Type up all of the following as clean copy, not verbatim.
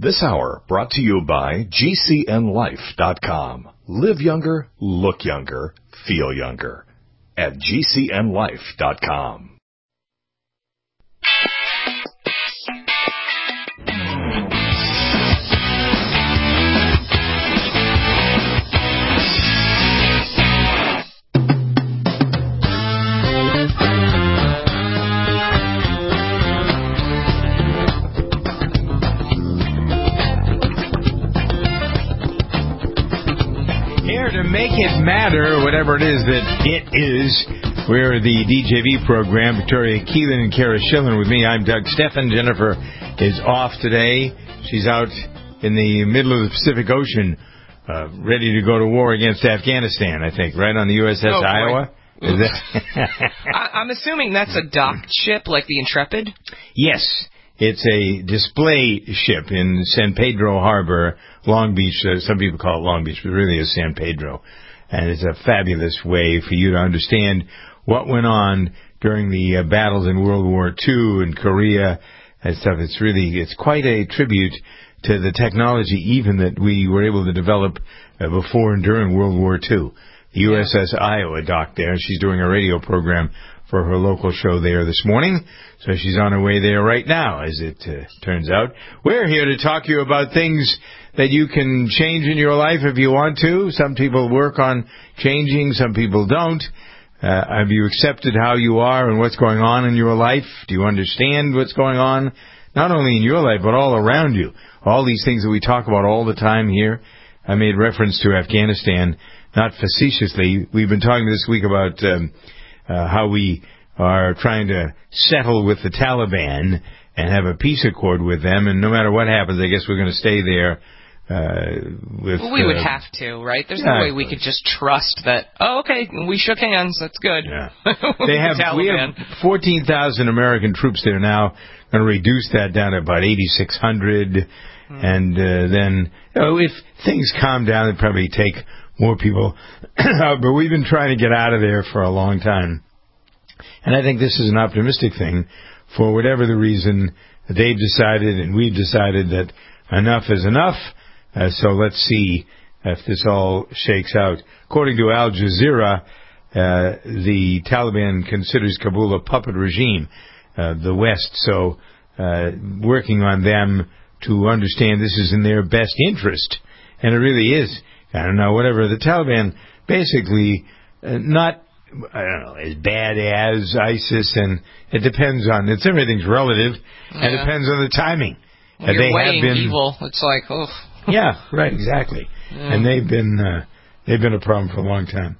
This hour brought to you by GCNLife.com. Live younger, look younger, feel younger. At GCNLife.com. Make it matter, whatever it is that it is. We're the DJV program. Victoria Keelan and Kara Schillen with me. I'm Doug Steffen. Jennifer is off today. She's out in the middle of the Pacific Ocean, ready to go to war against Afghanistan, I think, right on the USS Iowa. Is that I'm assuming that's a docked ship like the Intrepid? Yes. It's a display ship in San Pedro Harbor, Long Beach. Some people call it Long Beach, but really it's San Pedro. And it's a fabulous way for you to understand what went on during the battles in World War II and Korea and stuff. It's quite a tribute to the technology even that we were able to develop before and during World War II. The USS Iowa docked there. She's doing a radio program for her local show there this morning. So she's on her way there right now, as it turns out. We're here to talk to you about things that you can change in your life if you want to. Some people work on changing, some people don't. Have you accepted how you are and what's going on in your life? Do you understand what's going on? Not only in your life, but all around you. All these things that we talk about all the time here. I made reference to Afghanistan, not facetiously. We've been talking this week about how we are trying to settle with the Taliban and have a peace accord with them, and no matter what happens, I guess we're going to stay there. We would have to, right? There's no way we could just trust that, okay, we shook hands, that's good. Yeah. We have 14,000 American troops there now. Going to reduce that down to about 8,600. And then, if things calm down, they'll probably take more people out. But we've been trying to get out of there for a long time. And I think this is an optimistic thing. For whatever the reason, they've decided and we've decided that enough is enough. So let's see if this all shakes out. According to Al Jazeera, the Taliban considers Kabul a puppet regime, the West. So working on them to understand this is in their best interest. And it really is. I don't know, whatever. The Taliban basically not, I don't know, as bad as ISIS, and it depends on, everything's relative, and it depends on the timing. When you're weighing evil, it's like, oh. Yeah, right, exactly. Yeah. And they've been a problem for a long time.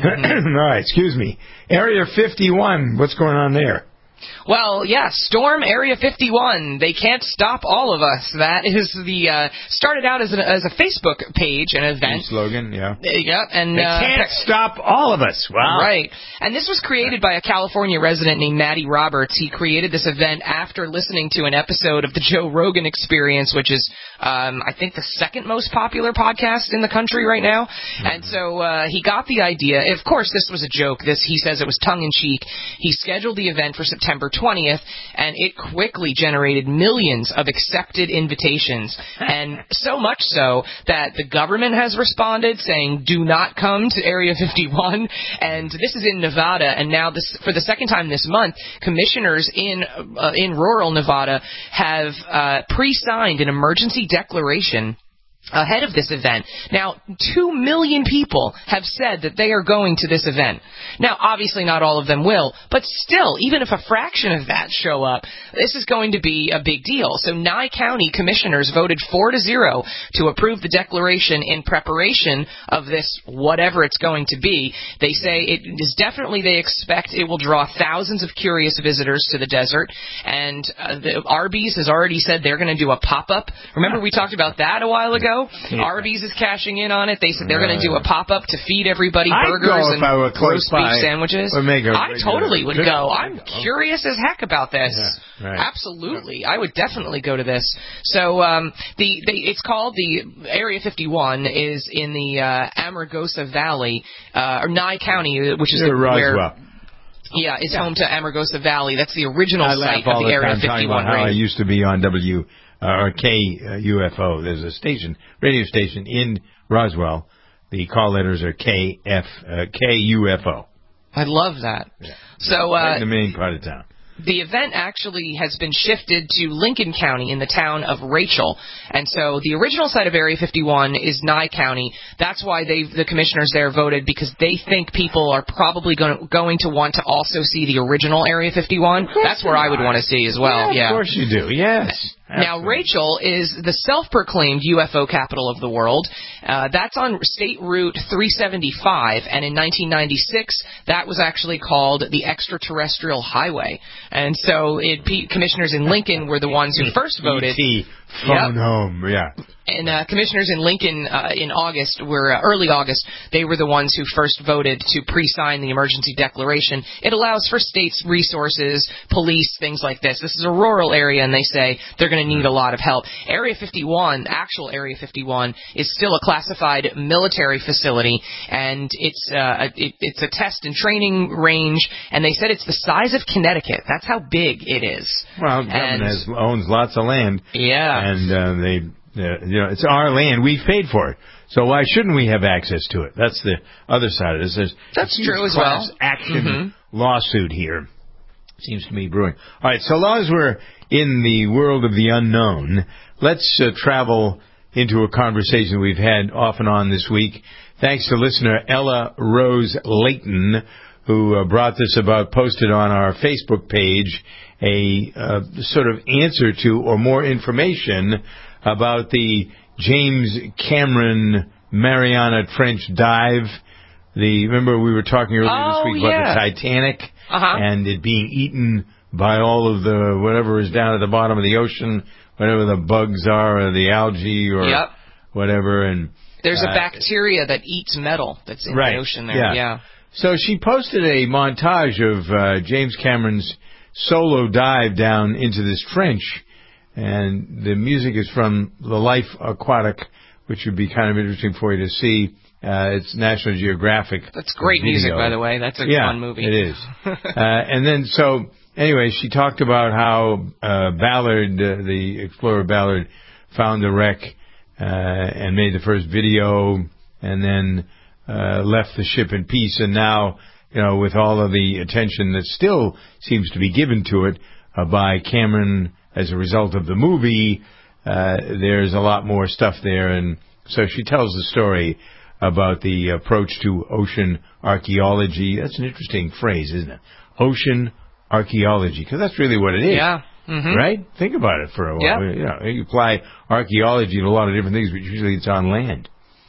All right, excuse me. Area 51, what's going on there? Well, yeah, Storm Area 51. They can't stop all of us. That is started out as a Facebook page, an event. Slogan, yeah. Yeah, and they can't stop all of us. Wow. Right. And this was created by a California resident named Matty Roberts. He created this event after listening to an episode of the Joe Rogan Experience, which is, I think, the second most popular podcast in the country right now. And so he got the idea. Of course, this was a joke. He says it was tongue-in-cheek. He scheduled the event for September 20th, and it quickly generated millions of accepted invitations, and so much so that the government has responded saying, do not come to Area 51, and this is in Nevada, and now for the second time this month, commissioners in rural Nevada have pre-signed an emergency declaration ahead of this event. Now, 2 million people have said that they are going to this event. Now, obviously not all of them will, but still, even if a fraction of that show up, this is going to be a big deal. So Nye County commissioners voted 4-0 to approve the declaration in preparation of this, whatever it's going to be. They say it is definitely, they expect it will draw thousands of curious visitors to the desert, and Arby's has already said they're going to do a pop-up. Remember we talked about that a while ago? Yeah. Arby's is cashing in on it. They said they're going to do a pop-up to feed everybody burgers and roast beef sandwiches. I totally would go. I'm curious as heck about this. Yeah, right. Absolutely. Yeah. I would definitely go to this. So it's called the Area 51 is in the Amargosa Valley, or Nye County, which is where... Yeah, it's home to Amargosa Valley. That's the original site of the Area 51 ring. I used to be on or KUFO. There's a radio station in Roswell. The call letters are KUFO. I love that. Yeah. So, right in the main part of town. The event actually has been shifted to Lincoln County in the town of Rachel. And so the original site of Area 51 is Nye County. That's why the commissioners there voted, because they think people are probably going to want to also see the original Area 51. That's where I would want to see as well. Yeah, of course you do. Yes. Now, Rachel is the self-proclaimed UFO capital of the world. That's on State Route 375, and in 1996, that was actually called the Extraterrestrial Highway. And so commissioners in Lincoln were the ones who first voted. Phone home, yeah. And commissioners in Lincoln in August early August. They were the ones who first voted to pre-sign the emergency declaration. It allows for states' resources, police, things like this. This is a rural area, and they say they're going to need a lot of help. Area 51, actual Area 51, is still a classified military facility, and it's a test and training range. And they said it's the size of Connecticut. That's how big it is. Well, government owns lots of land. Yeah. And it's our land. We've paid for it. So why shouldn't we have access to it? That's the other side of this. That's true as well. Action lawsuit here seems to me brewing. All right, so long as we're in the world of the unknown, let's travel into a conversation we've had off and on this week. Thanks to listener Ella Rose Layton, who brought this about, posted on our Facebook page a sort of answer to or more information about the James Cameron Mariana Trench dive. Remember we were talking earlier this week about the Titanic and it being eaten by all of the whatever is down at the bottom of the ocean, whatever the bugs are or the algae or whatever. And there's a bacteria that eats metal that's in the ocean there. Yeah. So she posted a montage of James Cameron's solo dive down into this trench. And the music is from The Life Aquatic, which would be kind of interesting for you to see. It's National Geographic. That's great music, by the way. That's a fun movie. It is. And then, so, anyway, she talked about how Ballard, the explorer Ballard, found the wreck and made the first video and then left the ship in peace. And now, with all of the attention that still seems to be given to it by Cameron as a result of the movie, there's a lot more stuff there. And so she tells the story about the approach to ocean archaeology. That's an interesting phrase, isn't it? Ocean archaeology, because that's really what it is. Yeah. Right? Think about it for a while. Yeah. You apply archaeology to a lot of different things, but usually it's on land.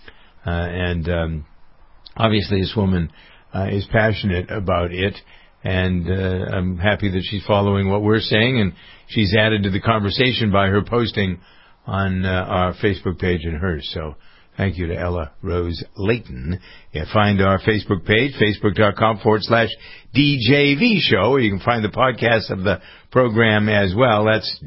And obviously this woman is passionate about it. And I'm happy that she's following what we're saying, and she's added to the conversation by her posting on our Facebook page and hers. So thank you to Ella Rose Layton. You find our Facebook page, facebook.com/DJV Show, where you can find the podcast of the program as well. That's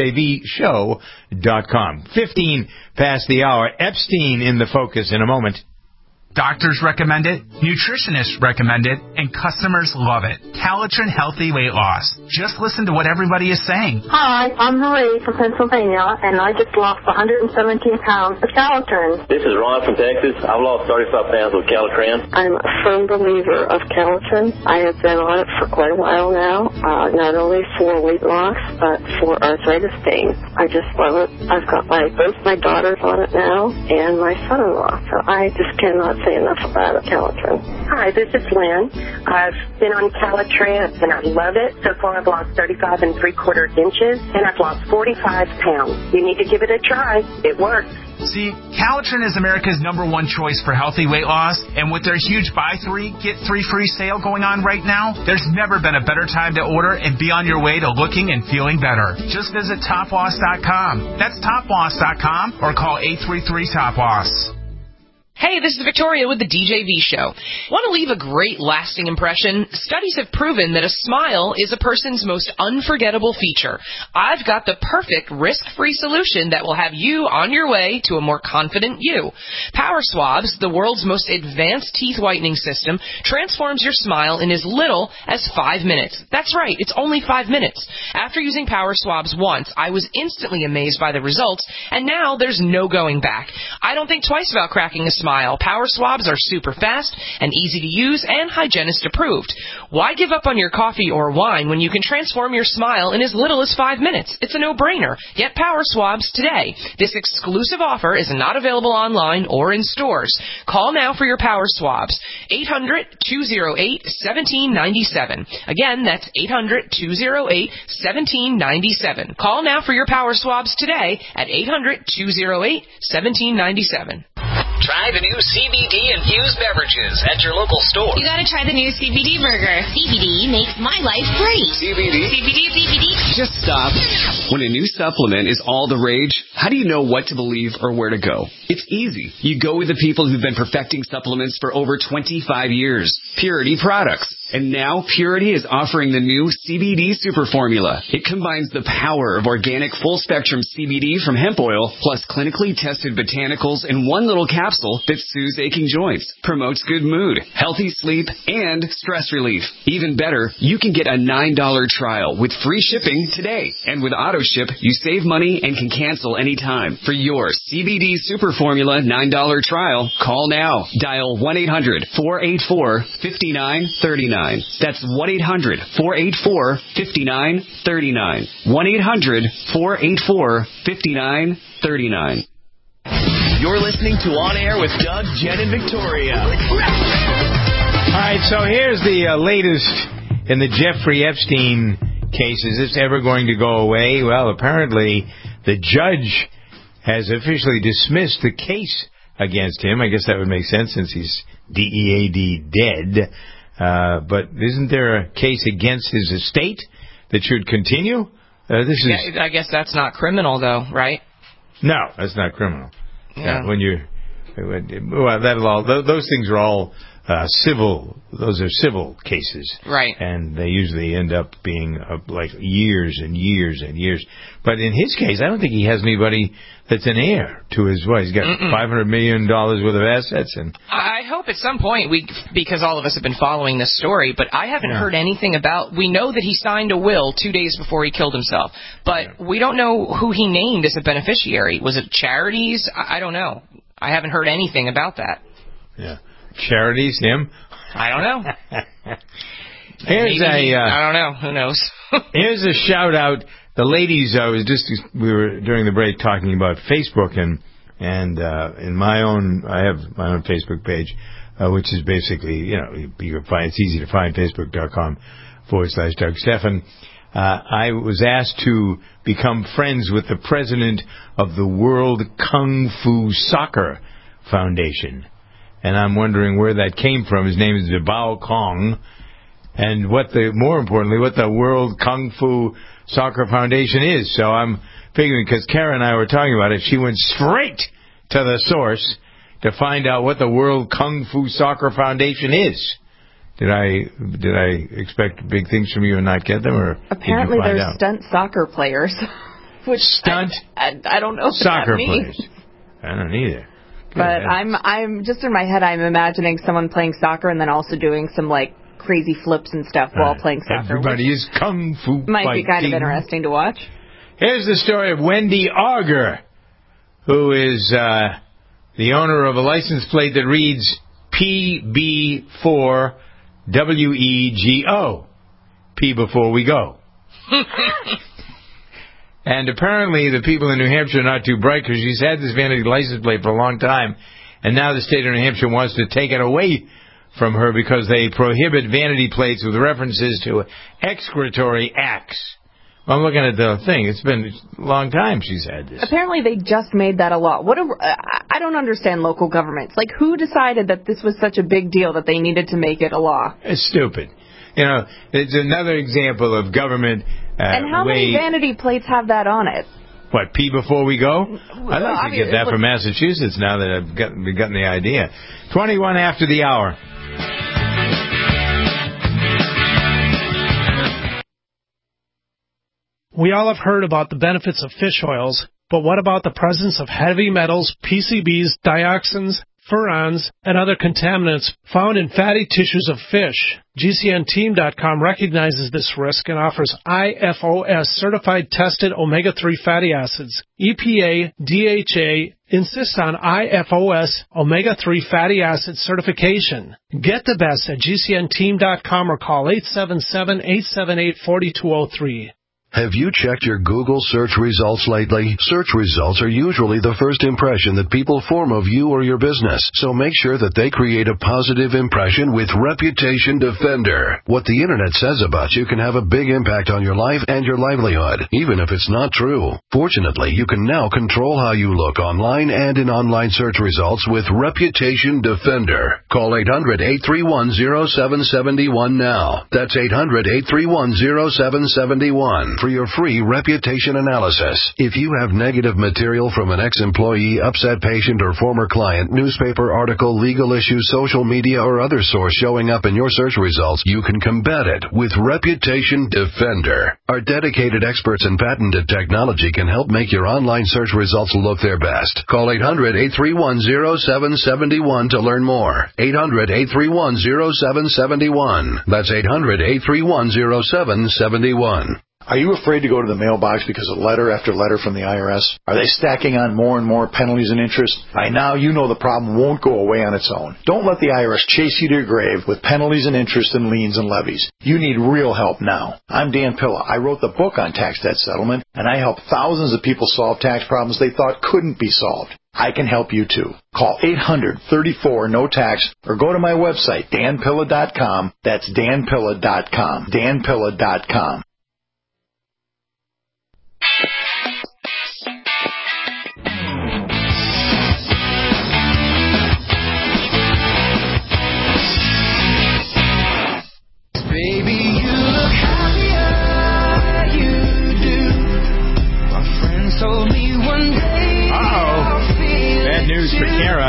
DJVshow.com. 15 past the hour. Epstein in the focus in a moment. Doctors recommend it, nutritionists recommend it, and customers love it. Calitrin Healthy Weight Loss. Just listen to what everybody is saying. Hi, I'm Marie from Pennsylvania, and I just lost 117 pounds with Calitrin. This is Ron from Texas. I've lost 35 pounds with Calitrin. I'm a firm believer of Calitrin. I have been on it for quite a while now, not only for weight loss, but for arthritis pain. I just love it. I've got both my daughters on it now, and my son-in-law, so I just cannot say enough about Calitrin. Hi, this is Lynn. I've been on Calitrin and I love it. So far I've lost 35 3/4 inches and I've lost 45 pounds. You need to give it a try. It works. See, Calitrin is America's #1 choice for healthy weight loss, and with their huge buy 3, get 3 free sale going on right now, there's never been a better time to order and be on your way to looking and feeling better. Just visit toploss.com. That's toploss.com or call 833-TOP-LOSS. Hey, this is Victoria with the DJV Show. Want to leave a great lasting impression? Studies have proven that a smile is a person's most unforgettable feature. I've got the perfect risk-free solution that will have you on your way to a more confident you. Power Swabs, the world's most advanced teeth whitening system, transforms your smile in as little as 5 minutes. That's right, it's only 5 minutes. After using Power Swabs once, I was instantly amazed by the results, and now there's no going back. I don't think twice about cracking a smile. Power Swabs are super fast and easy to use and hygienist approved. Why give up on your coffee or wine when you can transform your smile in as little as 5 minutes? It's a no-brainer. Get Power Swabs today. This exclusive offer is not available online or in stores. Call now for your Power Swabs. 800-208-1797. Again, that's 800-208-1797. Call now for your Power Swabs today at 800-208-1797. Try the new CBD-infused beverages at your local store. You gotta try the new CBD burger. CBD makes my life great. CBD. Just stop. When a new supplement is all the rage, how do you know what to believe or where to go? It's easy. You go with the people who've been perfecting supplements for over 25 years. Purity Products. And now Purity is offering the new CBD Super Formula. It combines the power of organic full-spectrum CBD from hemp oil plus clinically tested botanicals in one little capsule that soothes aching joints, promotes good mood, healthy sleep, and stress relief. Even better, you can get a $9 trial with free shipping today. And with AutoShip, you save money and can cancel anytime. For your CBD Super Formula $9 trial, call now. Dial 1-800-484-5939. That's 1-800-484-5939. 1-800-484-5939. You're listening to On Air with Doug, Jen, and Victoria. All right, so here's the latest in the Jeffrey Epstein case. Is this ever going to go away? Well, apparently the judge has officially dismissed the case against him. I guess that would make sense since he's DEAD dead. But isn't there a case against his estate that should continue? I guess that's not criminal, though, right? No, that's not criminal. Yeah. Those things are all civil. Those are civil cases, right? And they usually end up being like years and years and years. But in his case, I don't think he has anybody that's an heir to his wife. He's got $500 million worth of assets, and I hope at some point because all of us have been following this story, but I haven't heard anything about. We know that he signed a will 2 days before he killed himself, but we don't know who he named as a beneficiary. Was it charities? I don't know. I haven't heard anything about that. Yeah. Charities, him? I don't know. I don't know. Who knows? Here's a shout out. The ladies, we were during the break talking about Facebook, and in I have my own Facebook page, which is basically, you can find, it's easy to find, facebook.com/Doug Stephan. I was asked to become friends with the president of the World Kung Fu Soccer Foundation. And I'm wondering where that came from. His name is Bao Kong. And more importantly, what the World Kung Fu Soccer Foundation is. So I'm figuring, because Kara and I were talking about it, she went straight to the source to find out what the World Kung Fu Soccer Foundation is. Did I expect big things from you and not get them, or apparently did you find they're out? Stunt soccer players. Which Stunt? I don't know what soccer that means. players. I don't either. But I'm just in my head, I'm imagining someone playing soccer and then also doing some crazy flips and stuff while playing soccer. Everybody is kung fu might fighting. be kind of interesting to watch. Here's the story of Wendy Auger, who is the owner of a license plate that reads PB4WEGO. P before we go. And apparently the people in New Hampshire are not too bright, because she's had this vanity license plate for a long time, and now the state of New Hampshire wants to take it away from her because they prohibit vanity plates with references to excretory acts. Well, I'm looking at the thing. It's been a long time she's had this. Apparently they just made that a law. I don't understand local governments. Who decided that this was such a big deal that they needed to make it a law? It's stupid. It's another example of government. And how many vanity plates have that on it? What, pee before we go? I'd like to get that from Massachusetts now that I've gotten the idea. 21 after the hour. We all have heard about the benefits of fish oils, but what about the presence of heavy metals, PCBs, dioxins, furans, and other contaminants found in fatty tissues of fish? GCNteam.com recognizes this risk and offers IFOS certified tested omega-3 fatty acids. EPA, DHA insists on IFOS omega-3 fatty acid certification. Get the best at GCNteam.com or call 877-878-4203. Have you checked your Google search results lately? Search results are usually the first impression that people form of you or your business, so make sure that they create a positive impression with Reputation Defender. What the Internet says about you can have a big impact on your life and your livelihood, even if it's not true. Fortunately, you can now control how you look online and in online search results with Reputation Defender. Call 800-831-0771 now. That's 800-831-0771. For your free reputation analysis. If you have negative material from an ex-employee, upset patient, or former client, newspaper article, legal issue, social media, or other source showing up in your search results, you can combat it with Reputation Defender. Our dedicated experts in patented technology can help make your online search results look their best. Call 800-831-0771 to learn more. 800-831-0771. That's 800-831-0771. Are you afraid to go to the mailbox because of letter after letter from the IRS? Are they stacking on more and more penalties and interest? By now, you know the problem won't go away on its own. Don't let the IRS chase you to your grave with penalties and interest and liens and levies. You need real help now. I'm Dan Pilla. I wrote the book on tax debt settlement, and I help thousands of people solve tax problems they thought couldn't be solved. I can help you too. Call 800-34-NO-TAX or go to my website, danpilla.com. That's danpilla.com. danpilla.com. Baby, you look happier, you do. My friends told me one day. Bad news for Kara.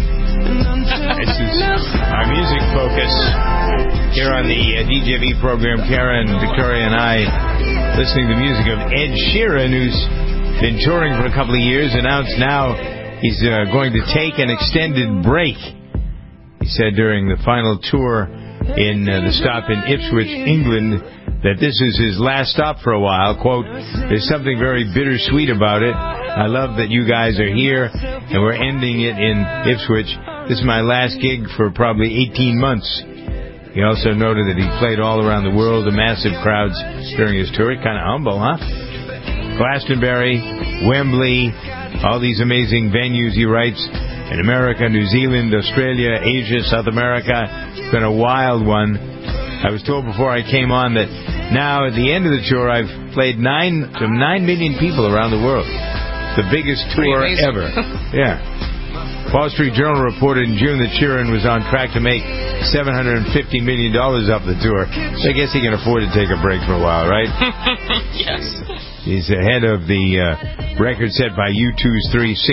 This is our music focus here on the DJV program. Kara and Victoria and I listening to the music of Ed Sheeran, who's been touring for a couple of years, announced now he's going to take an extended break. He said during the final tour in the stop in Ipswich, England, that this is his last stop for a while. Quote, there's something very bittersweet about it. I love that you guys are here, and we're ending it in Ipswich. This is my last gig for probably 18 months. He also noted that he played all around the world to massive crowds during his tour. Kind of humble, huh? Glastonbury, Wembley, all these amazing venues, he writes, in America, New Zealand, Australia, Asia, South America. It's been a wild one. I was told before I came on that now at the end of the tour I've played 9 million people around the world. The biggest tour ever. Yeah. Wall Street Journal reported in June that Sheeran was on track to make $750 million off the tour. So I guess he can afford to take a break for a while, right? Yes. He's ahead of the record set by U2's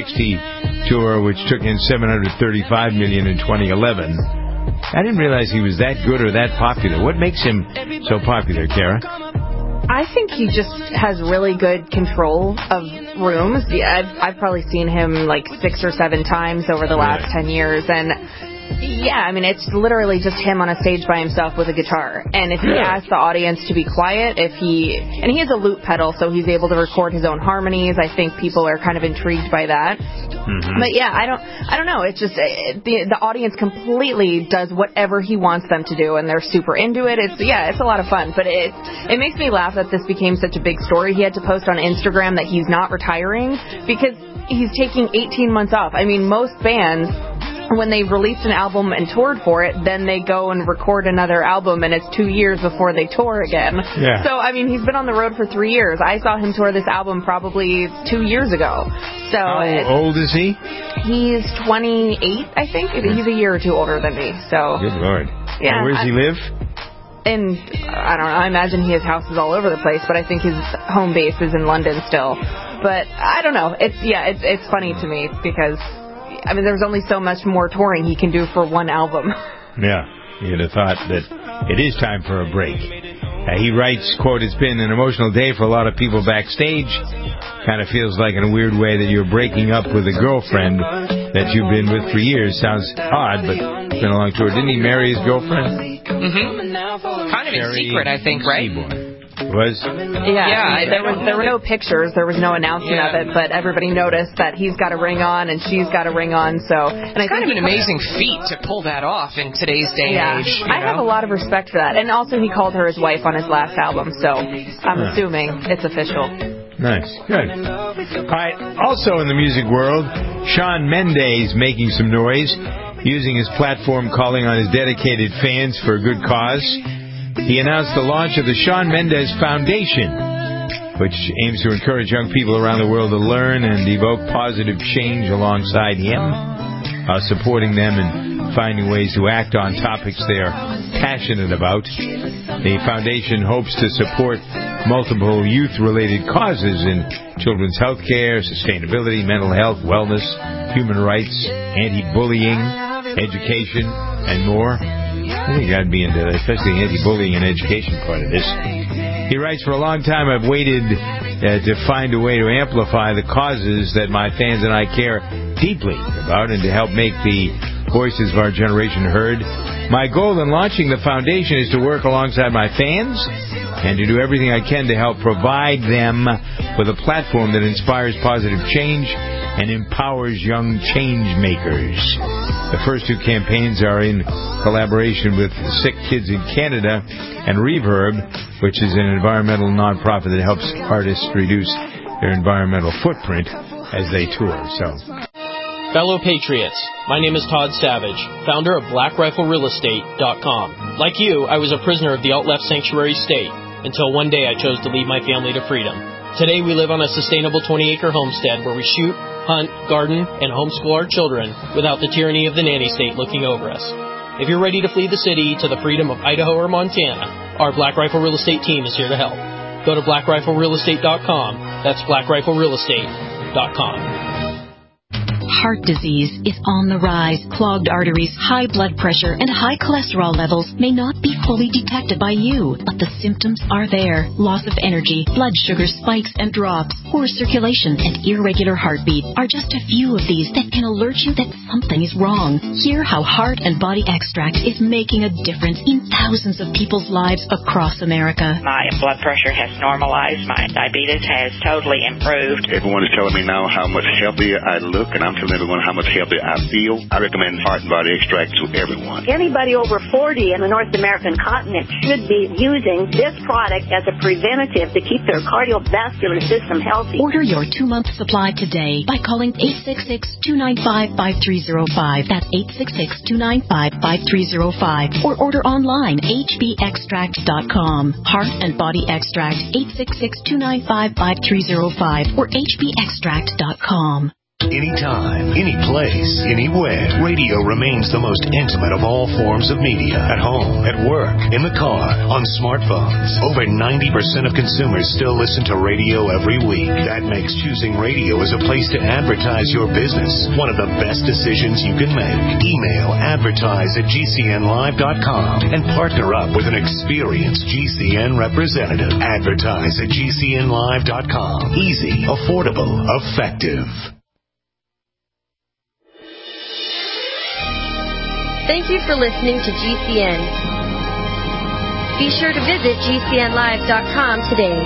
360 tour, which took in $735 million in 2011. I didn't realize he was that good or that popular. What makes him so popular, Kara? I think he just has really good control of rooms. Yeah, I've probably seen him like 6 or 7 times over the last 10 years, and yeah, I mean, it's literally just him on a stage by himself with a guitar. And if he asks the audience to be quiet, and he has a loop pedal, so he's able to record his own harmonies. I think people are kind of intrigued by that. Mm-hmm. But yeah, I don't know. It's just the audience completely does whatever he wants them to do, and they're super into it. It's a lot of fun. But it makes me laugh that this became such a big story. He had to post on Instagram that he's not retiring because he's taking 18 months off. I mean, most bands, when they released an album and toured for it, then they go and record another album, and it's 2 years before they tour again. Yeah. So, I mean, he's been on the road for 3 years. I saw him tour this album probably 2 years ago. So how old is he? He's 28, I think. He's a year or two older than me. So. Good Lord. Yeah. And where does he live? And I don't know. I imagine he has houses all over the place, but I think his home base is in London still. But I don't know. It's funny to me because, I mean, there's only so much more touring he can do for one album. Yeah, you'd have thought that it is time for a break. He writes, quote, "It's been an emotional day for a lot of people backstage. Kind of feels like in a weird way that you're breaking up with a girlfriend that you've been with for years. Sounds odd, but it's been a long tour." Didn't he marry his girlfriend? Mm-hmm. Kind of in secret, I think, right? Was? Yeah, there were no pictures, there was no announcement of it, but everybody noticed that he's got a ring on and she's got a ring on. So, and it's kind of an amazing feat to pull that off in today's day and age. I have a lot of respect for that. And also, he called her his wife on his last album, so I'm assuming it's official. Nice, good. All right. Also in the music world, Shawn Mendes making some noise, using his platform, calling on his dedicated fans for a good cause. He announced the launch of the Shawn Mendes Foundation, which aims to encourage young people around the world to learn and evoke positive change alongside him, supporting them and finding ways to act on topics they are passionate about. The foundation hopes to support multiple youth-related causes in children's health care, sustainability, mental health, wellness, human rights, anti-bullying, education, and more. I think I'd be into that, especially the anti-bullying and education part of this. He writes, "For a long time I've waited to find a way to amplify the causes that my fans and I care deeply about and to help make the voices of our generation heard. My goal in launching the foundation is to work alongside my fans and to do everything I can to help provide them with a platform that inspires positive change and empowers young change makers." The first two campaigns are in collaboration with Sick Kids in Canada and Reverb, which is an environmental nonprofit that helps artists reduce their environmental footprint as they tour. Fellow Patriots, my name is Todd Savage, founder of BlackRifleRealEstate.com. Like you, I was a prisoner of the alt-left sanctuary state until one day I chose to lead my family to freedom. Today we live on a sustainable 20-acre homestead where we shoot, hunt, garden, and homeschool our children without the tyranny of the nanny state looking over us. If you're ready to flee the city to the freedom of Idaho or Montana, our Black Rifle Real Estate team is here to help. Go to BlackRifleRealEstate.com. That's BlackRifleRealEstate.com. Heart disease is on the rise. Clogged arteries, high blood pressure, and high cholesterol levels may not be fully detected by you, but the symptoms are there. Loss of energy, blood sugar spikes and drops, poor circulation, and irregular heartbeat are just a few of these that can alert you that something is wrong. Hear how Heart and Body Extract is making a difference in thousands of people's lives across America. My blood pressure has normalized. My diabetes has totally improved. Everyone is telling me now how much healthier I look, and I'm telling everyone how much healthier I feel. I recommend Heart and Body Extract to everyone. Anybody over 40 in the North American continent should be using this product as a preventative to keep their cardiovascular system healthy. Order your 2-month supply today by calling 866-295-5305. That's 866-295-5305. Or order online, hbextract.com. Heart and Body Extract, 866-295-5305 or hbextract.com. Anytime, any place, anywhere. Radio remains the most intimate of all forms of media. At home, at work, in the car, on smartphones. Over 90% of consumers still listen to radio every week. That makes choosing radio as a place to advertise your business one of the best decisions you can make. Email advertise@gcnlive.com and partner up with an experienced GCN representative. Advertise at gcnlive.com. Easy, affordable, effective. Thank you for listening to GCN. Be sure to visit GCNlive.com today.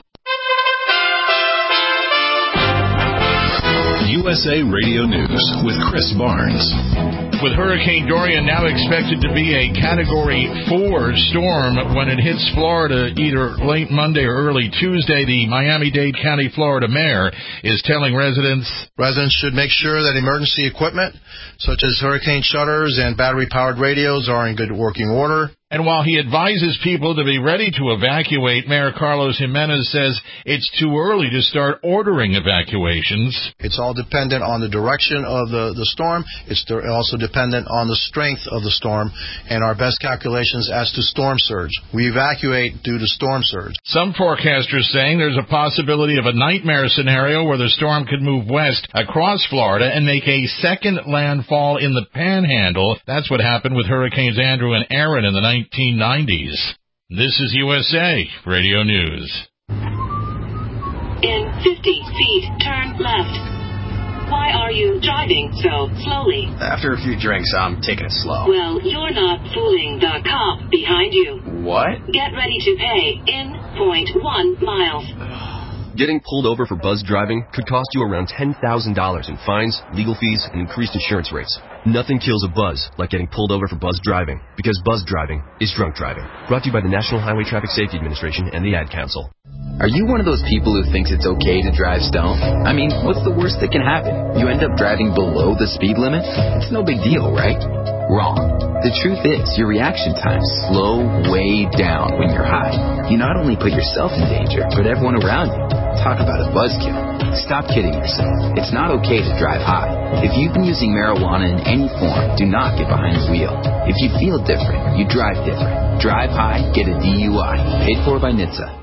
USA Radio News with Chris Barnes. With Hurricane Dorian now expected to be a Category 4 storm when it hits Florida either late Monday or early Tuesday, the Miami-Dade County, Florida mayor is telling residents should make sure that emergency equipment, such as hurricane shutters and battery-powered radios, are in good working order. And while he advises people to be ready to evacuate, Mayor Carlos Jimenez says it's too early to start ordering evacuations. It's all dependent on the direction of the storm. It's also dependent on the strength of the storm and our best calculations as to storm surge. We evacuate due to storm surge. Some forecasters saying there's a possibility of a nightmare scenario where the storm could move west across Florida and make a second landfall in the Panhandle. That's what happened with Hurricanes Andrew and Aaron in the 1990s. This is USA Radio News. In 50 feet, turn left. Why are you driving so slowly? After a few drinks, I'm taking it slow. Well, you're not fooling the cop behind you. What? Get ready to pay in 0.1 miles. Getting pulled over for buzz driving could cost you around $10,000 in fines, legal fees, and increased insurance rates. Nothing kills a buzz like getting pulled over for buzz driving, because buzz driving is drunk driving. Brought to you by the National Highway Traffic Safety Administration and the Ad Council. Are you one of those people who thinks it's okay to drive stoned? I mean, what's the worst that can happen? You end up driving below the speed limit? It's no big deal, right? Wrong. The truth is, your reaction times slow way down when you're high. You not only put yourself in danger, but everyone around you. Talk about a buzzkill. Stop kidding yourself. It's not okay to drive high. If you've been using marijuana in any form, do not get behind the wheel. If you feel different, you drive different. Drive high, get a DUI. Paid for by NHTSA.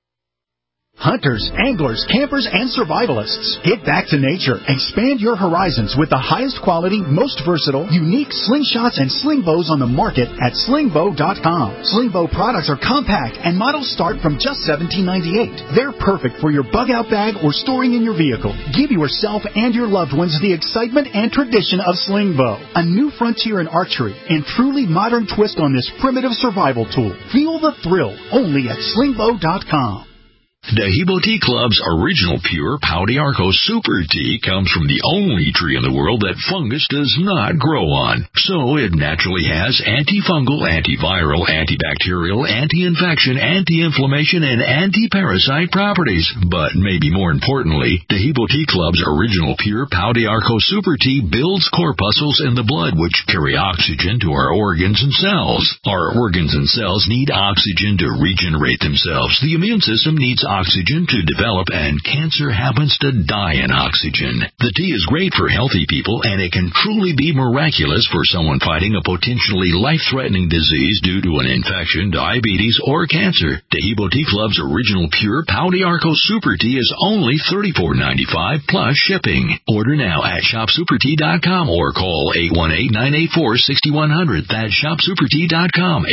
Hunters, anglers, campers, and survivalists. Get back to nature. Expand your horizons with the highest quality, most versatile, unique slingshots and sling bows on the market at slingbow.com. Slingbow products are compact and models start from just $17.98. They're perfect for your bug-out bag or storing in your vehicle. Give yourself and your loved ones the excitement and tradition of Slingbow. A new frontier in archery and truly modern twist on this primitive survival tool. Feel the thrill only at slingbow.com. Dehibo Tea Club's original pure Pau d'Arco Super Tea comes from the only tree in the world that fungus does not grow on. So it naturally has antifungal, antiviral, antibacterial, anti-infection, anti-inflammation, and anti-parasite properties. But maybe more importantly, Dehibo Tea Club's original pure Pau d'Arco Super Tea builds corpuscles in the blood which carry oxygen to our organs and cells. Our organs and cells need oxygen to regenerate themselves. The immune system needs oxygen to develop, and cancer happens to die in oxygen. The tea is great for healthy people, and it can truly be miraculous for someone fighting a potentially life-threatening disease due to an infection, diabetes, or cancer. Dehibo Tea Club's original pure Pau d'Arco Super Tea is only $34.95 plus shipping. Order now at shopsupertea.com or call 818-984-6100. That's shopsupertea.com,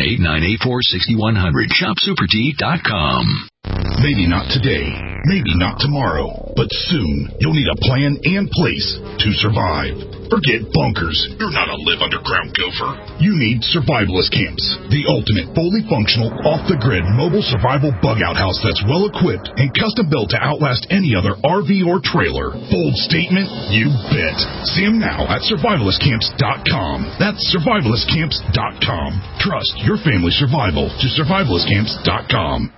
818-984-6100, shopsupertea.com. Maybe not today, maybe not tomorrow, but soon you'll need a plan and place to survive. Forget bunkers. You're not a live underground gopher. You need survivalist camps, the ultimate fully functional, off-the-grid mobile survival bug-out house that's well-equipped and custom-built to outlast any other RV or trailer. Bold statement? You bet. See them now at survivalistcamps.com. That's survivalistcamps.com. Trust your family's survival to survivalistcamps.com.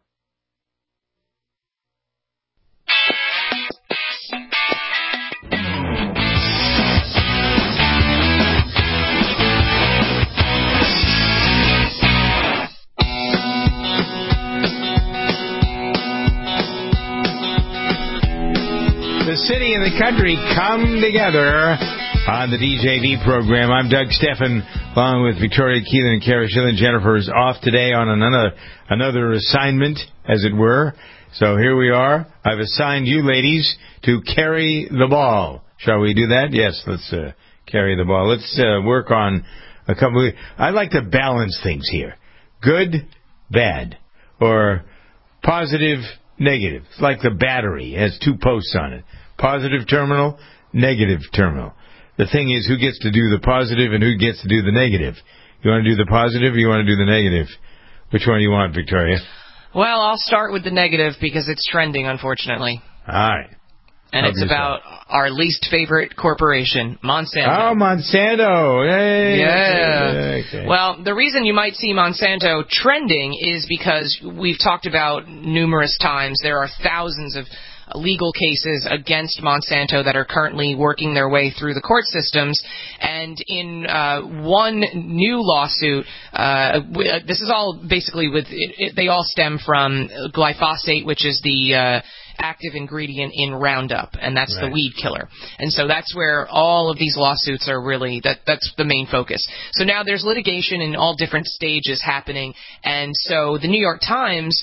The city and the country come together on the DJV program. I'm Doug Steffen, along with Victoria Keelan and Kara Schillen. Jennifer is off today on another assignment, as it were. So here we are. I've assigned you ladies to carry the ball. Shall we do that? Yes, let's carry the ball. Let's work on a couple of... I like to balance things here. Good, bad, or positive, negative. It's like the battery. It has two posts on it. Positive terminal, negative terminal. The thing is, who gets to do the positive and who gets to do the negative? You want to do the positive or you want to do the negative? Which one do you want, Victoria? Well, I'll start with the negative because it's trending, unfortunately. All right. And it's about our least favorite corporation, Monsanto. Oh, Monsanto. Hey. Yeah. Okay. Well, the reason you might see Monsanto trending is because we've talked about numerous times there are thousands of legal cases against Monsanto that are currently working their way through the court systems. And in one new lawsuit, this is all basically they all stem from glyphosate, which is the active ingredient in Roundup, and that's the weed killer. And so that's where all of these lawsuits are really, that's the main focus. So now there's litigation in all different stages happening, and so the New York Times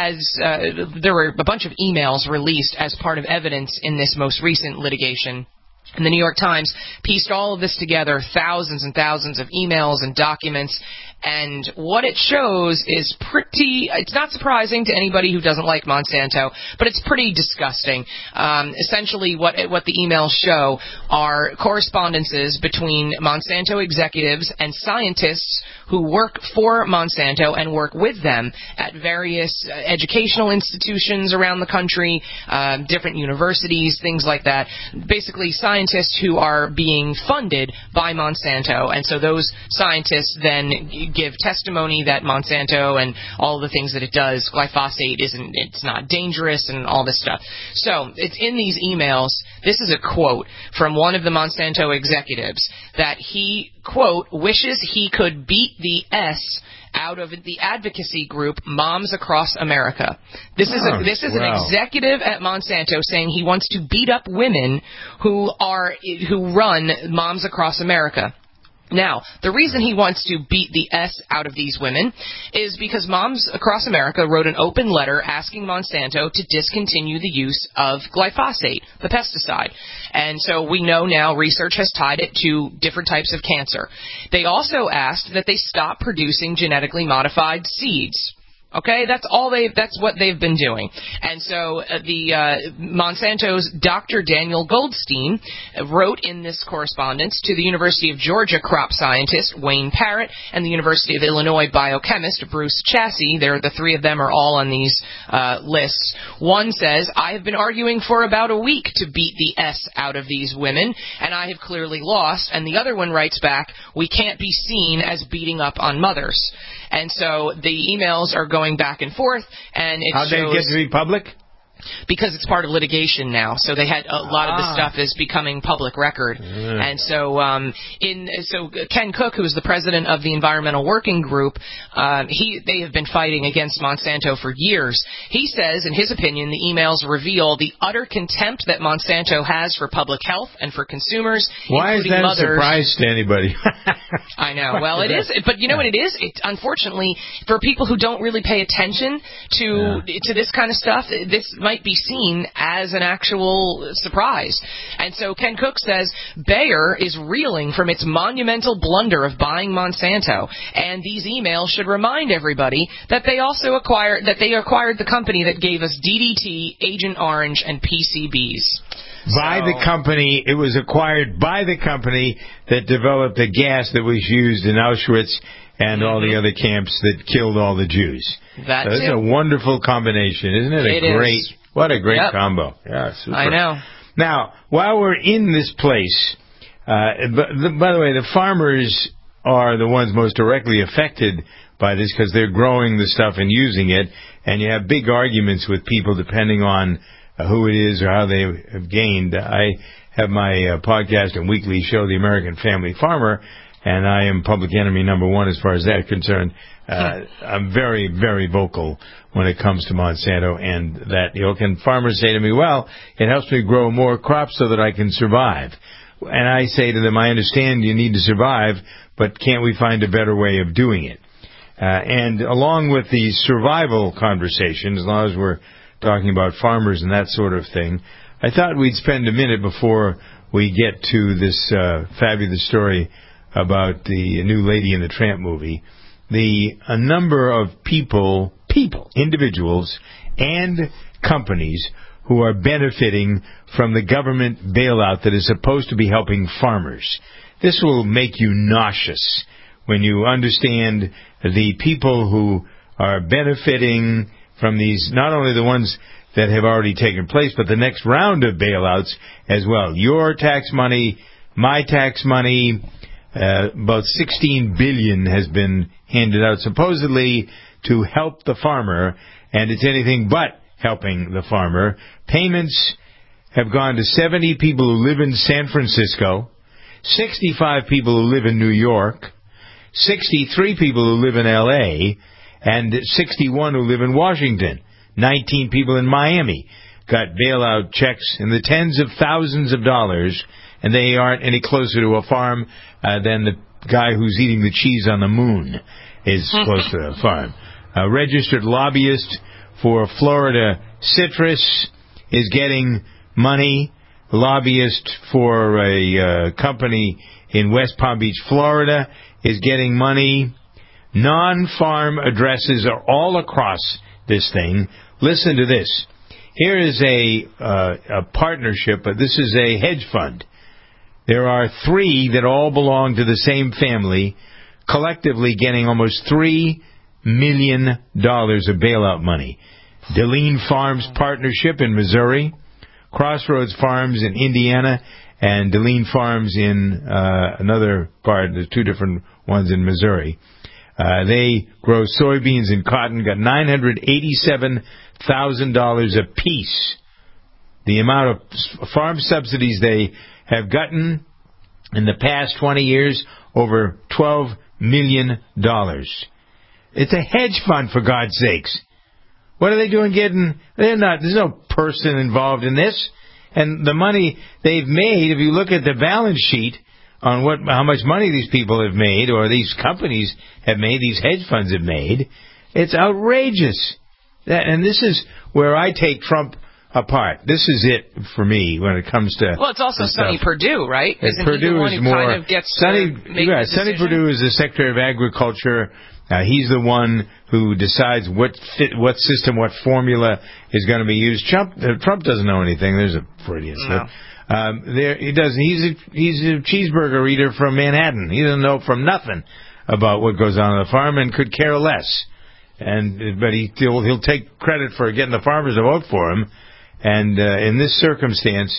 there were a bunch of emails released as part of evidence in this most recent litigation. And the New York Times pieced all of this together, thousands and thousands of emails and documents, and what it shows is it's not surprising to anybody who doesn't like Monsanto, but it's pretty disgusting. Essentially, what the emails show are correspondences between Monsanto executives and scientists who work for Monsanto and work with them at various educational institutions around the country, different universities, things like that. Basically, scientists who are being funded by Monsanto, and so those scientists then give testimony that Monsanto and all the things that it does, glyphosate it's not dangerous and all this stuff. So it's in these emails. This is a quote from one of the Monsanto executives that he, quote, wishes he could beat the S out of the advocacy group Moms Across America. This is an executive at Monsanto saying he wants to beat up women who run Moms Across America. Now, the reason he wants to beat the S out of these women is because Moms Across America wrote an open letter asking Monsanto to discontinue the use of glyphosate, the pesticide. And so we know now research has tied it to different types of cancer. They also asked that they stop producing genetically modified seeds. Okay, that's what they've been doing. And so Monsanto's Dr. Daniel Goldstein wrote in this correspondence to the University of Georgia crop scientist Wayne Parrott and the University of Illinois biochemist Bruce Chassey. The three of them are all on these lists. One says, I have been arguing for about a week to beat the S out of these women, and I have clearly lost. And the other one writes back, we can't be seen as beating up on mothers. And so the emails are going back and forth, and it shows... How'd they get to be public? Because it's part of litigation now, so they had a lot of the stuff is becoming public record, and so Ken Cook, who is the president of the Environmental Working Group, they have been fighting against Monsanto for years. He says, in his opinion, the emails reveal the utter contempt that Monsanto has for public health and for consumers. Why is that a surprise to anybody? I know. Well, it is, but you know what it is? Unfortunately, for people who don't really pay attention to this kind of stuff, this might be seen as an actual surprise. And so Ken Cook says Bayer is reeling from its monumental blunder of buying Monsanto, and these emails should remind everybody that they acquired the company that gave us DDT, Agent Orange, and PCBs. It was acquired by the company that developed the gas that was used in Auschwitz and all the other camps that killed all the Jews. That's a wonderful combination, isn't it? What a great combo. Yeah, super. I know. Now, while we're in this place, by the way, the farmers are the ones most directly affected by this because they're growing the stuff and using it, and you have big arguments with people depending on who it is or how they have gained. I have my podcast and weekly show, The American Family Farmer, and I am public enemy number one as far as that's concerned. I'm very, very vocal when it comes to Monsanto and that ilk. And farmers say to me, well, it helps me grow more crops so that I can survive. And I say to them, I understand you need to survive, but can't we find a better way of doing it? And along with the survival conversation, as long as we're talking about farmers and that sort of thing, I thought we'd spend a minute before we get to this fabulous story about the new Lady and the Tramp movie. A number of people, individuals, and companies who are benefiting from the government bailout that is supposed to be helping farmers. This will make you nauseous when you understand the people who are benefiting from these, not only the ones that have already taken place, but the next round of bailouts as well. Your tax money, my tax money. About $16 billion has been handed out supposedly to help the farmer, and it's anything but helping the farmer. Payments have gone to 70 people who live in San Francisco, 65 people who live in New York, 63 people who live in L.A., and 61 who live in Washington. 19 people in Miami got bailout checks in the tens of thousands of dollars, and they aren't any closer to a farm than the guy who's eating the cheese on the moon is close to the farm. A registered lobbyist for Florida Citrus is getting money. A lobbyist for a company in West Palm Beach, Florida, is getting money. Non-farm addresses are all across this thing. Listen to this. Here is a partnership, but this is a hedge fund. There are 3 that all belong to the same family, collectively getting almost $3 million of bailout money. Deline Farms Partnership in Missouri, Crossroads Farms in Indiana, and Deline Farms in another part. There's 2 different ones in Missouri. They grow soybeans and cotton, got $987,000 apiece. The amount of farm subsidies they have gotten in the past 20 years, over $12 million. It's a hedge fund, for God's sakes. What are they doing getting? There's no person involved in this. And the money they've made, if you look at the balance sheet on how much money these people have made, or these companies have made, these hedge funds have made, it's outrageous. And this is where I take Trump apart. This is it for me when it comes to. Well, it's also Sonny Perdue, right? Isn't Perdue he the one is who more. kind of gets Sonny Perdue is the Secretary of Agriculture. He's the one who decides what system, what formula is going to be used. Trump doesn't know anything. There's a Freudian slip. He doesn't. He's a cheeseburger eater from Manhattan. He doesn't know from nothing about what goes on the farm and could care less. But he'll take credit for getting the farmers to vote for him. And in this circumstance,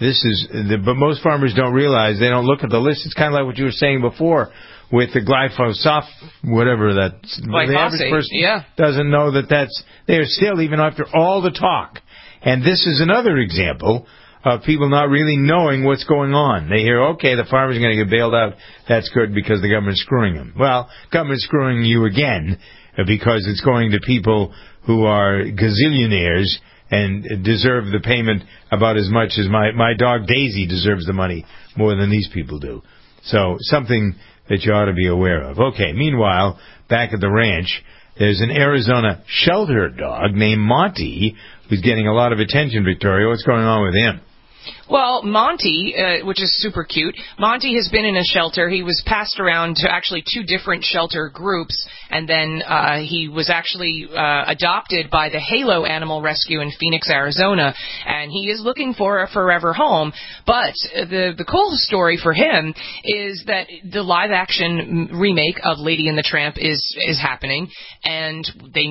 but most farmers don't realize, they don't look at the list. It's kind of like what you were saying before with the glyphosate, whatever that. The average person doesn't know that's there still, even after all the talk. And this is another example of people not really knowing what's going on. They hear, okay, the farmer's going to get bailed out. That's good because the government's screwing them. Well, government's screwing you again because it's going to people who are gazillionaires and deserve the payment about as much as my dog Daisy deserves the money more than these people do. So something that you ought to be aware of. Okay, meanwhile, back at the ranch, there's an Arizona shelter dog named Monty who's getting a lot of attention, Victoria. What's going on with him? Well, Monty, which is super cute, Monty has been in a shelter. He was passed around to actually 2 different shelter groups, and then he was actually adopted by the Halo Animal Rescue in Phoenix, Arizona, and he is looking for a forever home. But the cool story for him is that the live-action remake of Lady and the Tramp is happening, and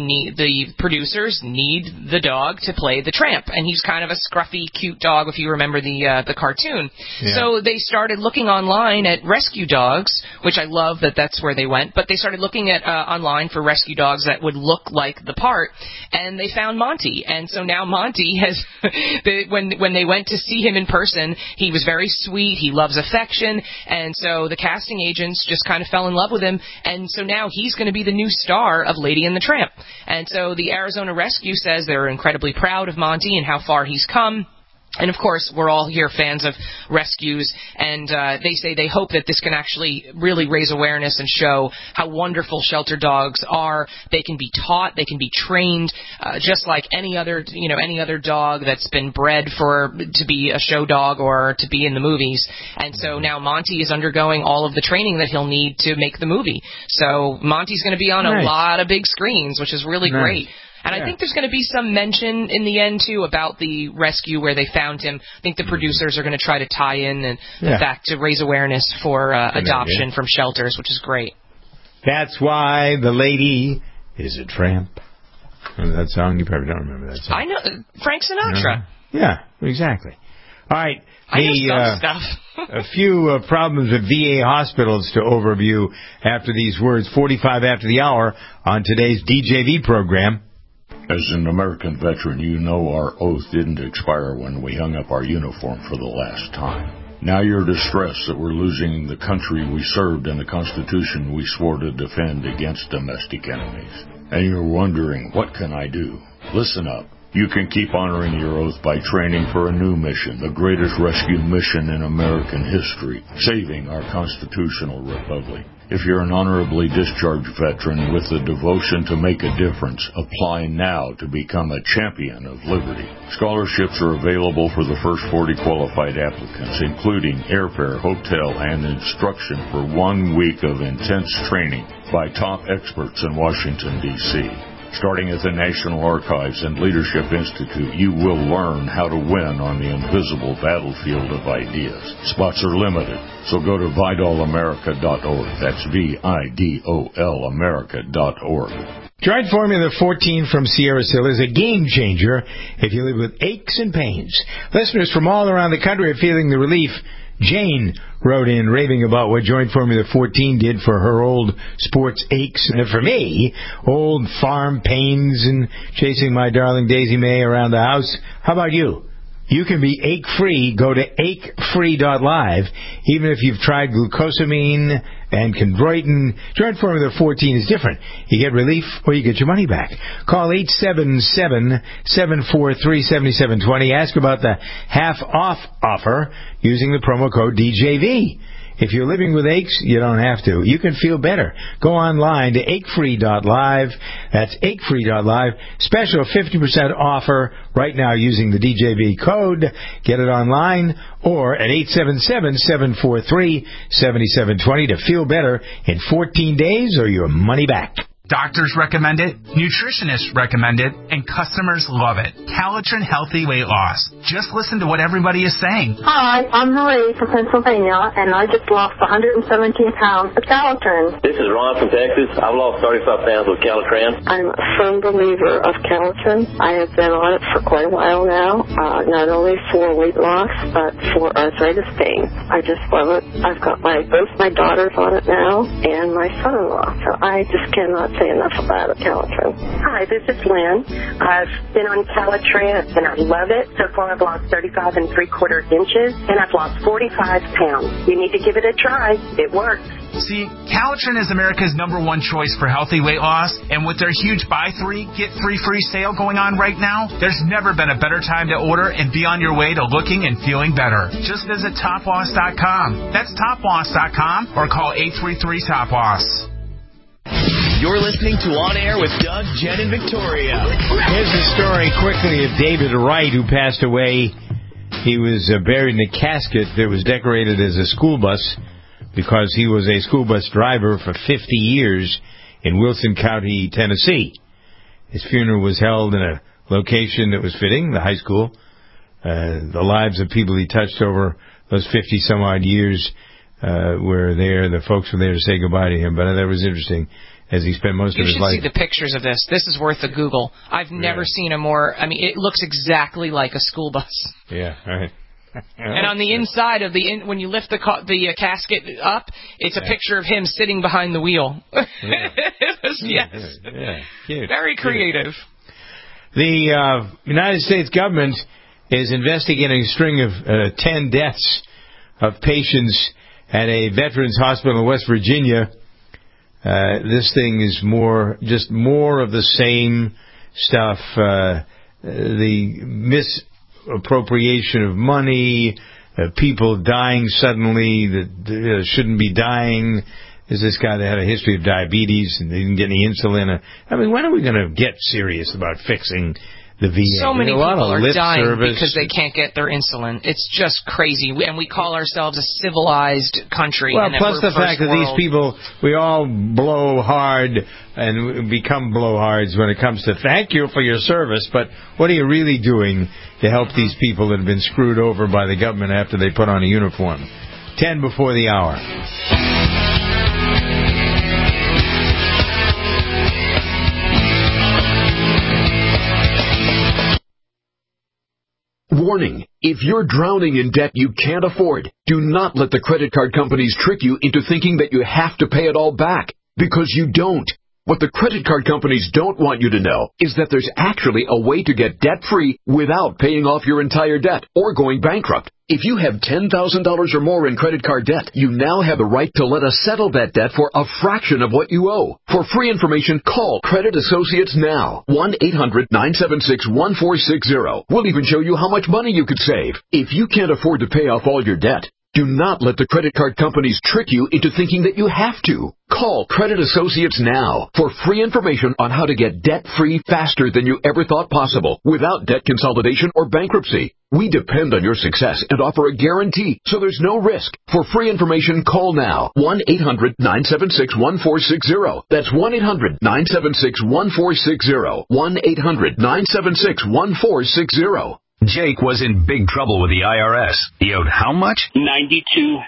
the producers need the dog to play the tramp, and he's kind of a scruffy, cute dog, if you remember the cartoon. Yeah. So they started looking online at rescue dogs, which I love that's where they went, but they started looking at online for rescue dogs that would look like the part, and they found Monty. And so now Monty has, when they went to see him in person, he was very sweet, he loves affection, and so the casting agents just kind of fell in love with him, and so now he's going to be the new star of Lady and the Tramp. And so the Arizona Rescue says they're incredibly proud of Monty and how far he's come. And, of course, we're all here fans of rescues, and they say they hope that this can actually really raise awareness and show how wonderful shelter dogs are. They can be taught, they can be trained, just like any other dog that's been bred to be a show dog or to be in the movies. And so now Monty is undergoing all of the training that he'll need to make the movie. So Monty's going to be on a lot of big screens, which is really great. And I think there's going to be some mention in the end, too, about the rescue where they found him. I think the producers are going to try to tie in the fact to raise awareness for adoption from shelters, which is great. That's why the lady is a tramp. Remember that song? You probably don't remember that song. I know. Frank Sinatra. Yeah, exactly. All right. I know some stuff. A few problems with VA hospitals to overview after these words, 45 after the hour on today's DJV program. As an American veteran, you know our oath didn't expire when we hung up our uniform for the last time. Now you're distressed that we're losing the country we served and the Constitution we swore to defend against domestic enemies. And you're wondering, what can I do? Listen up. You can keep honoring your oath by training for a new mission, the greatest rescue mission in American history, saving our constitutional republic. If you're an honorably discharged veteran with the devotion to make a difference, apply now to become a champion of liberty. Scholarships are available for the first 40 qualified applicants, including airfare, hotel, and instruction for 1 week of intense training by top experts in Washington, D.C. Starting at the National Archives and Leadership Institute, you will learn how to win on the invisible battlefield of ideas. Spots are limited, so go to VidolAmerica.org. That's VIDOL America.org. Joint Formula 14 from Sierra Sil is a game changer if you live with aches and pains. Listeners from all around the country are feeling the relief. Jane wrote in raving about what Joint Formula 14 did for her old sports aches. And for me, old farm pains and chasing my darling Daisy May around the house. How about you? You can be ache-free. Go to achefree.live. Even if you've tried glucosamine and chondroitin, Joint Formula 14 is different. You get relief or you get your money back. Call 877-743-7720. Ask about the half-off offer using the promo code DJV. If you're living with aches, you don't have to. You can feel better. Go online to achefree.live. That's achefree.live. Special 50% offer right now using the DJV code. Get it online or at 877-743-7720 to feel better in 14 days or your money back. Doctors recommend it, nutritionists recommend it, and customers love it. Calitrin Healthy Weight Loss. Just listen to what everybody is saying. Hi, I'm Marie from Pennsylvania, and I just lost 117 pounds with Calitrin. This is Ron from Texas. I've lost 35 pounds with Calitrin. I'm a firm believer of Calitrin. I have been on it for quite a while now, not only for weight loss, but for arthritis pain. I just love it. I've got both my daughters on it now, and my son-in-law, so I just cannot say enough about it, Calitrin. Hi, this is Lynn. I've been on Calitrin and I love it. So far I've lost 35 3/4 inches and I've lost 45 pounds. You need to give it a try. It works. See, Calitrin is America's #1 choice for healthy weight loss, and with their huge buy 3, get 3 free sale going on right now, there's never been a better time to order and be on your way to looking and feeling better. Just visit toploss.com. That's toploss.com or call 833-TOP-LOSS. You're listening to On Air with Doug, Jen, and Victoria. Here's the story quickly of David Wright, who passed away. He was buried in a casket that was decorated as a school bus because he was a school bus driver for 50 years in Wilson County, Tennessee. His funeral was held in a location that was fitting, the high school. The lives of people he touched over those 50-some-odd years were there. The folks were there to say goodbye to him, but that was interesting. As he spent most of his life. You should see the pictures of this. This is worth a Google. I've never seen a more... I mean, it looks exactly like a school bus. Yeah, right. And on the inside of when you lift the casket up, it's a picture of him sitting behind the wheel. Yes. Yeah, cute. Very creative. The United States government is investigating a string of 10 deaths of patients at a veterans hospital in West Virginia. This thing is more of the same stuff. The misappropriation of money, people dying suddenly that shouldn't be dying. There's this guy that had a history of diabetes and they didn't get any insulin. I mean, when are we going to get serious about fixing the VA? So many people are dying service because they can't get their insulin. It's just crazy. And we call ourselves a civilized country. Well, and plus the fact that these people, we all blow hard and become blowhards when it comes to thank you for your service, but what are you really doing to help these people that have been screwed over by the government after they put on a uniform? 10 before the hour. Warning, if you're drowning in debt you can't afford, do not let the credit card companies trick you into thinking that you have to pay it all back, because you don't. What the credit card companies don't want you to know is that there's actually a way to get debt-free without paying off your entire debt or going bankrupt. If you have $10,000 or more in credit card debt, you now have the right to let us settle that debt for a fraction of what you owe. For free information, call Credit Associates now. 1-800-976-1460. We'll even show you how much money you could save. If you can't afford to pay off all your debt, do not let the credit card companies trick you into thinking that you have to. Call Credit Associates now for free information on how to get debt-free faster than you ever thought possible without debt consolidation or bankruptcy. We depend on your success and offer a guarantee, so there's no risk. For free information, call now. 1-800-976-1460. That's 1-800-976-1460. 1-800-976-1460. Jake was in big trouble with the IRS. He owed how much? $92,000.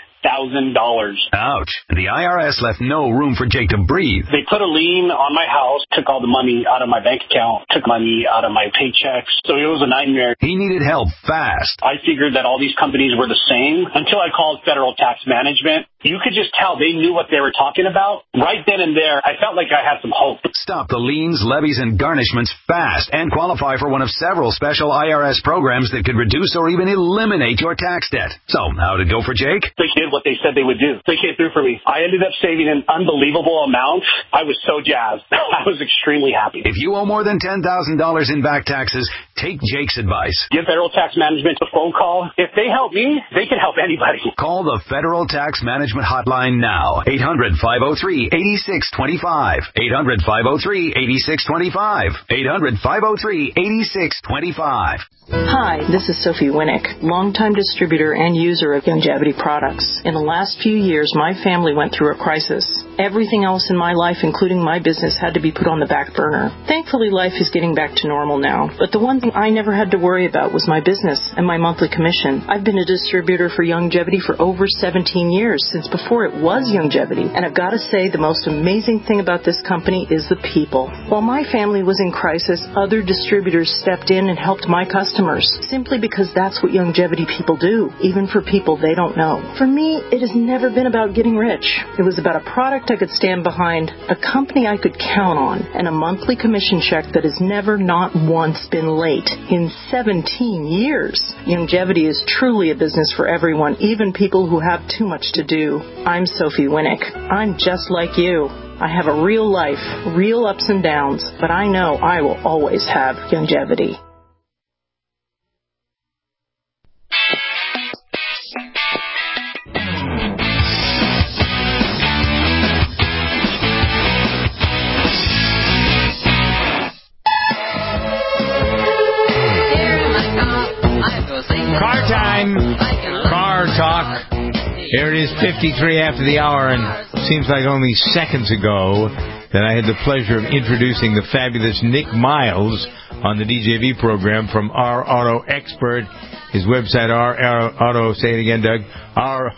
Ouch. The IRS left no room for Jake to breathe. They put a lien on my house, took all the money out of my bank account, took money out of my paychecks. So it was a nightmare. He needed help fast. I figured that all these companies were the same until I called Federal Tax Management. You could just tell they knew what they were talking about. Right then and there, I felt like I had some hope. Stop the liens, levies, and garnishments fast and qualify for one of several special IRS programs that could reduce or even eliminate your tax debt. So, how'd it go for Jake? They did what they said they would do. They came through for me. I ended up saving an unbelievable amount. I was so jazzed. I was extremely happy. If you owe more than $10,000 in back taxes, take Jake's advice. Give Federal Tax Management a phone call. If they help me, they can help anybody. Call the Federal Tax Management hotline now. 800-503-8625. 800-503-8625. 800-503-8625. Hi, this is Sophie Winnick, longtime distributor and user of Youngevity products. In the last few years, my family went through a crisis. Everything else in my life, including my business, had to be put on the back burner. Thankfully, life is getting back to normal now. But the one thing I never had to worry about was my business and my monthly commission. I've been a distributor for Youngevity for over 17 years, since before it was Youngevity. And I've got to say, the most amazing thing about this company is the people. While my family was in crisis, other distributors stepped in and helped my customers, simply because that's what Youngevity people do, even for people they don't know. For me, it has never been about getting rich. It was about a product I could stand behind, a company I could count on, and a monthly commission check that has never, not once, been late in 17 years. Youngevity is truly a business for everyone, even people who have too much to do. I'm Sophie Winnick. I'm just like you. I have a real life, real ups and downs, but I know I will always have Youngevity. Car time. Car talk. Here it is, 53 after the hour, and seems like only seconds ago that I had the pleasure of introducing the fabulous Nick Miles on the DJV program from Our Auto Expert. His website, Our Auto, say it again, Doug. Our...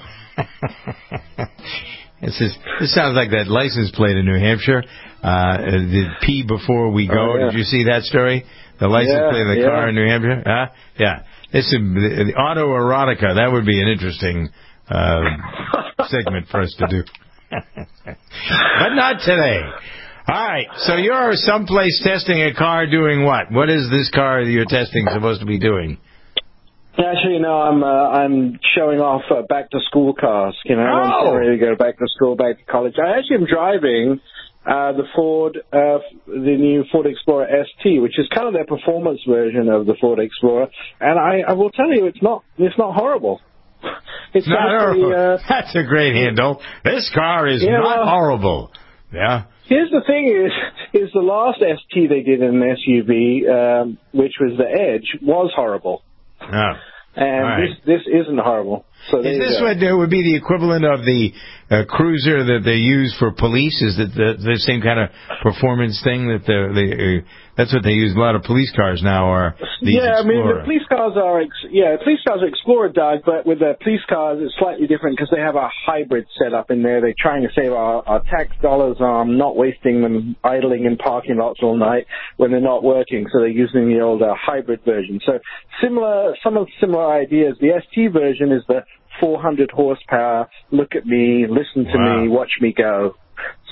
This sounds like that license plate in New Hampshire. The P before we go. Oh, yeah. Did you see that story? The license plate of the car in New Hampshire? Yeah. This is the auto erotica. That would be an interesting segment for us to do. But not today. All right. So you're someplace testing a car doing what? What is this car that you're testing supposed to be doing? Actually, no, I'm showing off back to school cars. You know, I'm ready to go back to school, back to college. I actually am driving the new Ford Explorer ST, which is kind of their performance version of the Ford Explorer, and I will tell you, it's not horrible. It's not horrible. That's a great handle. This car is not horrible. Yeah. Here's the thing: is the last ST they did in an SUV, which was the Edge, was horrible. Oh. And right. this isn't horrible. So is this what would be the equivalent of the cruiser that they use for police? Is that the same kind of performance thing that that's what they use? A lot of police cars now are these Explorer. I mean, the police cars are Explorer, Doug, but with the police cars it's slightly different because they have a hybrid setup in there. They're trying to save our tax dollars on not wasting them idling in parking lots all night when they're not working, so they're using the old hybrid version. So some of the similar ideas. The ST version is the 400 horsepower, look at me, listen to me, watch me go.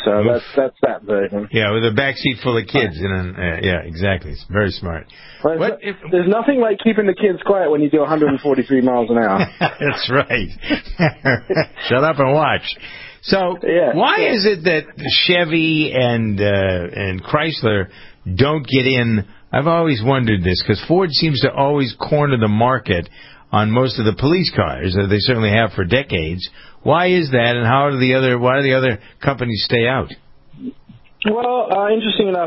So that's that version. Yeah, with a backseat full of kids. Yeah, exactly. It's very smart. Well, there's nothing like keeping the kids quiet when you do 143 miles an hour. That's right. Shut up and watch. So why is it that Chevy and Chrysler don't get in? I've always wondered this, because Ford seems to always corner the market on most of the police cars. They certainly have for decades. Why is that, and why do the other companies stay out? Well, interesting enough,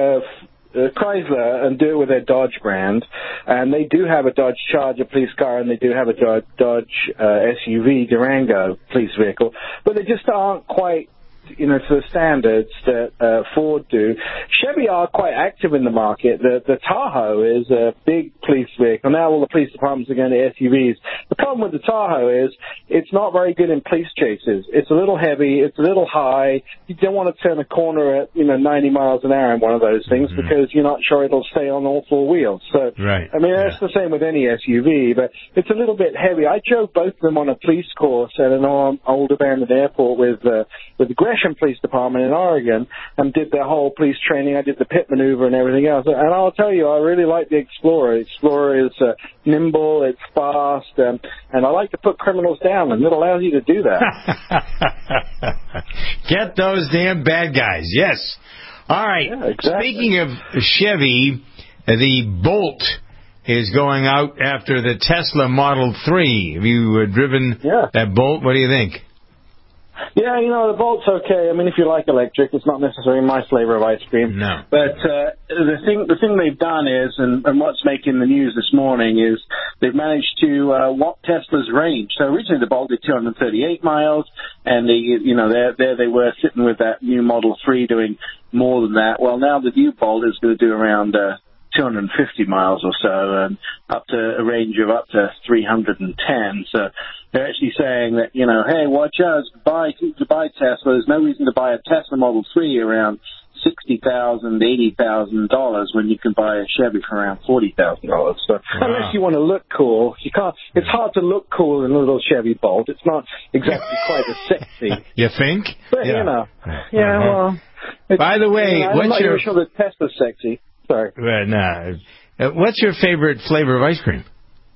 Chrysler and do it with their Dodge brand, and they do have a Dodge Charger police car, and they do have a Dodge SUV Durango police vehicle, but they just aren't quite, to the standards that Ford do. Chevy are quite active in the market. The Tahoe is a big police vehicle. Now all the police departments are going to SUVs. The problem with the Tahoe is it's not very good in police chases. It's a little heavy. It's a little high. You don't want to turn a corner at 90 miles an hour in one of those things because you're not sure it'll stay on all four wheels. So, right. I mean, that's the same with any SUV, but it's a little bit heavy. I drove both of them on a police course at an old abandoned airport with the Gresham Police Department in Oregon, and did their whole police training. I did the pit maneuver and everything else. And I'll tell you, I really like the Explorer. Explorer is nimble, it's fast, and I like to put criminals down, and it allows you to do that. Get those damn bad guys. Yes. All right. Yeah, exactly. Speaking of Chevy, the Bolt is going out after the Tesla Model 3. Have you driven that Bolt? What do you think? Yeah, the Bolt's okay. I mean, if you like electric, it's not necessarily my flavor of ice cream. No. But the thing they've done is, and what's making the news this morning is, they've managed to whop Tesla's range. So originally the Bolt did 238 miles, and they were sitting with that new Model 3 doing more than that. Well, now the new Bolt is going to do around 250 miles or so, and up to a range of up to 310. So they're actually saying that, hey, watch out, to buy Tesla. There's no reason to buy a Tesla Model 3 around $60,000, $80,000 when you can buy a Chevy for around $40,000. So unless you want to look cool, you can't. It's hard to look cool in a little Chevy Bolt. It's not exactly quite as sexy. You think? But well. By the way, I'm not even sure that Tesla's sexy. Sorry. What's your favorite flavor of ice cream?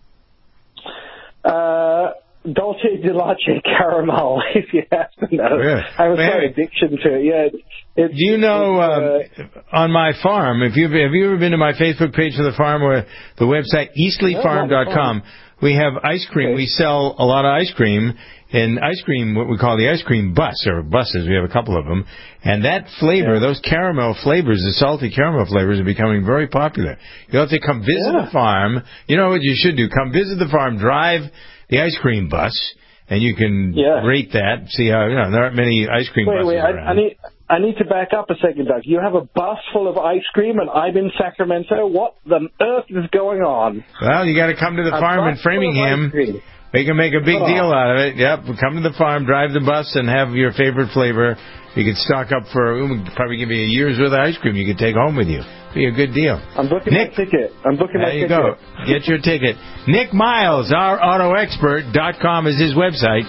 Dolce de Leche caramel, if you have to know. Really? I have a slight addiction to it. Yeah. Do you know, on my farm, have you ever been to my Facebook page for the farm, or the website, eastleighfarm.com? We have ice cream. Okay. We sell a lot of ice cream, and ice cream, what we call the ice cream bus, or buses. We have a couple of them. And that flavor, those caramel flavors, the salty caramel flavors, are becoming very popular. You'll have to come visit the farm. You know what you should do? Come visit the farm, drive the ice cream bus, and you can rate that, see how, there aren't many ice cream buses around. I need to back up a second, Doug. You have a bus full of ice cream, and I'm in Sacramento. What the earth is going on? Well, you got to come to the farm in Framingham. We can make a big deal out of it. Yep, come to the farm, drive the bus, and have your favorite flavor. You could stock up we'll probably give you a year's worth of ice cream you could take home with you. Be a good deal. I'm booking my ticket. There you go. Get your ticket. Nick Miles, ourautoexpert.com is his website.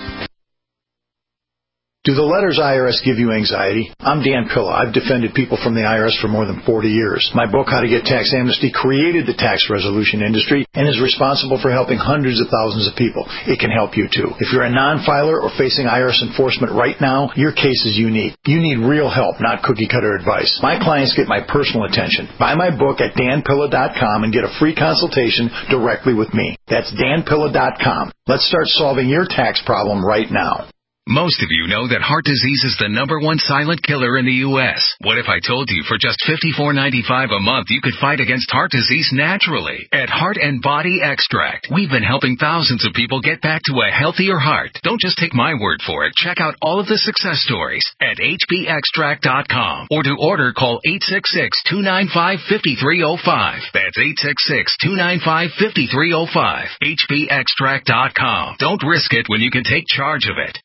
Do the letters IRS give you anxiety? I'm Dan Pilla. I've defended people from the IRS for more than 40 years. My book, How to Get Tax Amnesty, created the tax resolution industry and is responsible for helping hundreds of thousands of people. It can help you, too. If you're a non-filer or facing IRS enforcement right now, your case is unique. You need real help, not cookie-cutter advice. My clients get my personal attention. Buy my book at danpilla.com and get a free consultation directly with me. That's danpilla.com. Let's start solving your tax problem right now. Most of you know that heart disease is the #1 silent killer in the U.S. What if I told you for just $54.95 a month you could fight against heart disease naturally? At Heart and Body Extract, we've been helping thousands of people get back to a healthier heart. Don't just take my word for it. Check out all of the success stories at hbextract.com. Or to order, call 866-295-5305. That's 866-295-5305. hbextract.com. Don't risk it when you can take charge of it.